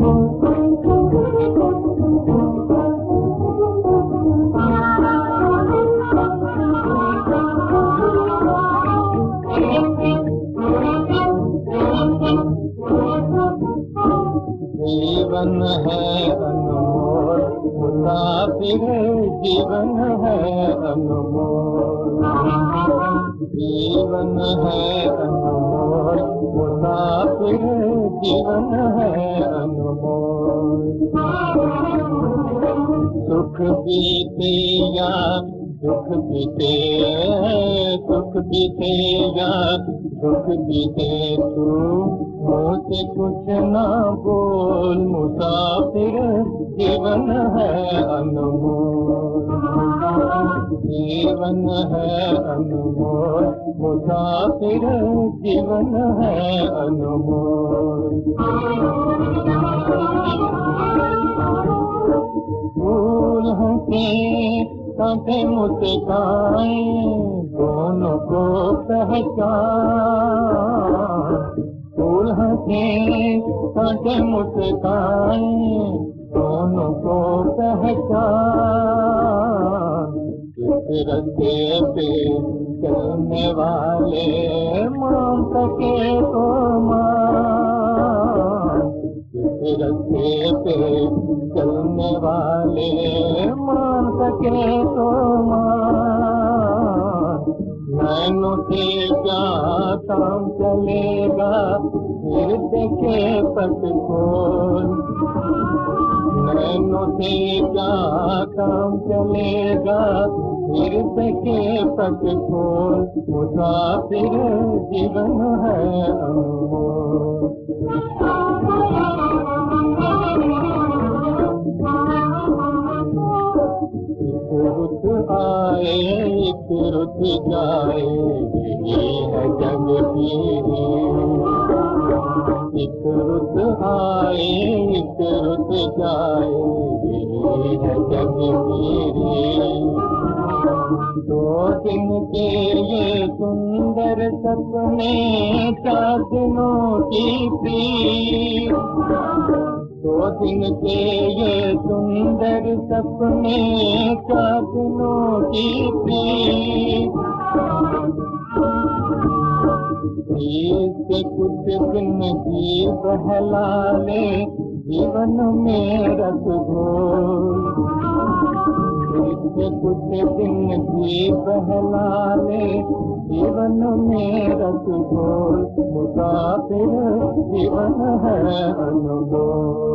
जीवन है अनमोल मुसाफिर, जीवन है अनमोल। जीवन है अनमोल मुसाफिर, जीवन है अनमोल। सुख बीते या दुख बीते, सुख बीते या दुख बीते, तू मुझसे कुछ ना बोल मुसाफिर, जीवन है अनमोल। जीवन है अनमोल मुसाफिर, जीवन है अनमोल। फूल हंसे कांटे मुस्काएं, दोनों को पहचान। फूल हंसे कांटे मुस्काएं, दोनों को पहचान। इस रास्ते पे चलने वाले मान सके तो मान। इस रास्ते पे चलने वाले मान सके तो मान। नैनों से क्या काम चलेगा, फिर देखे पट खोल। नैनों से क्या काम चलेगा, फिर देखे पट खोल। मुसाफिर जीवन है अनमोल। रुत आए एक रुत जाए, ये है जग की। एक रुत आए एक रुत जाए, ये है जग की। दो दिन के ये सुंदर सपने, चार दिनों की प्रीत। दो दिन के ये सुंदर सपने, चार दिनों की प्रीत। प्रीत से कुछ दिन जी बहला ले, जीवन में रस घोल। प्रीत से कुछ दिन जी बहला ले, जीवन में रस घोल। मुसाफिर जीवन है अनमोल।